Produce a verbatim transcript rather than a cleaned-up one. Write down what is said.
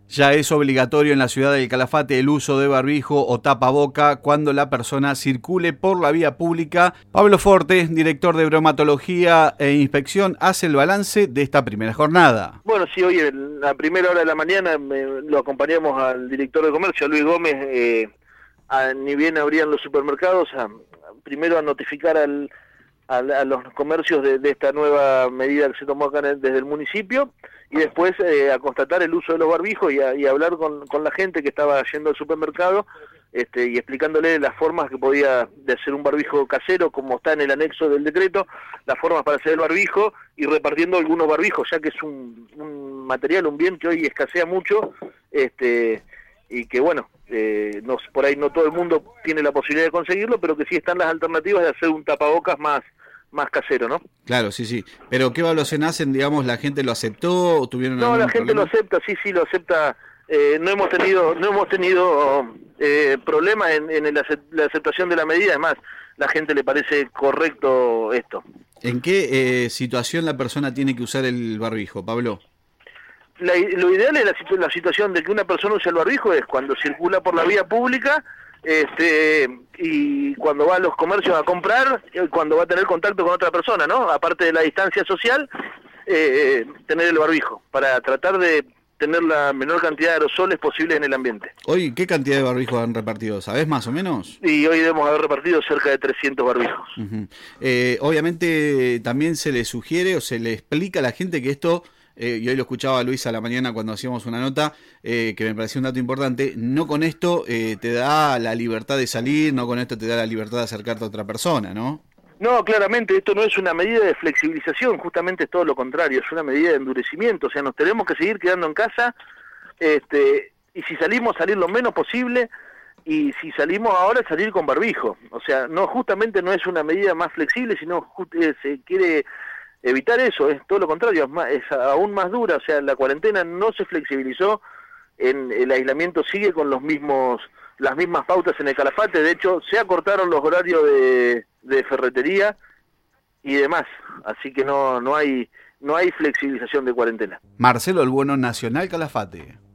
Ya es obligatorio en la ciudad del Calafate el uso de barbijo o tapaboca cuando la persona circule por la vía pública. Pablo Forte, director de bromatología e inspección, hace el balance de esta primera jornada. Bueno, sí, hoy en la primera hora de la mañana me, lo acompañamos al director de comercio, Luis Gómez, eh, a, ni bien abrían los supermercados, a, primero a notificar al, a, a los comercios de, de esta nueva medida que se tomó acá desde el municipio, y después eh, a constatar el uso de los barbijos y a, y a hablar con, con la gente que estaba yendo al supermercado este, y explicándole las formas que podía de hacer un barbijo casero, como está en el anexo del decreto, las formas para hacer el barbijo y repartiendo algunos barbijos, ya que es un, un material, un bien que hoy escasea mucho este, y que bueno, eh, no, por ahí no todo el mundo tiene la posibilidad de conseguirlo, pero que sí están las alternativas de hacer un tapabocas más más casero, ¿no? Claro, sí, sí. Pero ¿qué evaluación hacen? Digamos, ¿la gente lo aceptó o tuvieron No, algún la gente problema? lo acepta, sí, sí, lo acepta. Eh, no hemos tenido no hemos tenido eh, problemas en, en el acep la aceptación de la medida, además, la gente le parece correcto esto. ¿En qué eh, situación la persona tiene que usar el barbijo, Pablo? La, lo ideal es la, la situación de que una persona use el barbijo es cuando circula por la vía pública, este y cuando va a los comercios a comprar, cuando va a tener contacto con otra persona, ¿no? Aparte de la distancia social, eh, tener el barbijo, para tratar de tener la menor cantidad de aerosoles posibles en el ambiente. Hoy, ¿qué cantidad de barbijos han repartido? ¿Sabés más o menos? Y hoy debemos haber repartido cerca de trescientos barbijos. Uh-huh. eh, obviamente también se le sugiere o se le explica a la gente que esto... Eh, y hoy lo escuchaba a Luis a la mañana cuando hacíamos una nota, eh, que me pareció un dato importante, no con esto eh, te da la libertad de salir, no con esto te da la libertad de acercarte a otra persona, ¿no? No, claramente, esto no es una medida de flexibilización, justamente es todo lo contrario, es una medida de endurecimiento, o sea, nos tenemos que seguir quedando en casa, este, y si salimos, salir lo menos posible, y si salimos ahora, salir con barbijo, o sea, no justamente no es una medida más flexible, sino eh, se quiere... evitar eso, es todo lo contrario, es, más, es aún más dura, o sea, la cuarentena no se flexibilizó, en el aislamiento sigue con los mismos las mismas pautas en el Calafate, de hecho se acortaron los horarios de, de ferretería y demás, así que no no hay no hay flexibilización de cuarentena. Marcelo El Bueno, Nacional Calafate.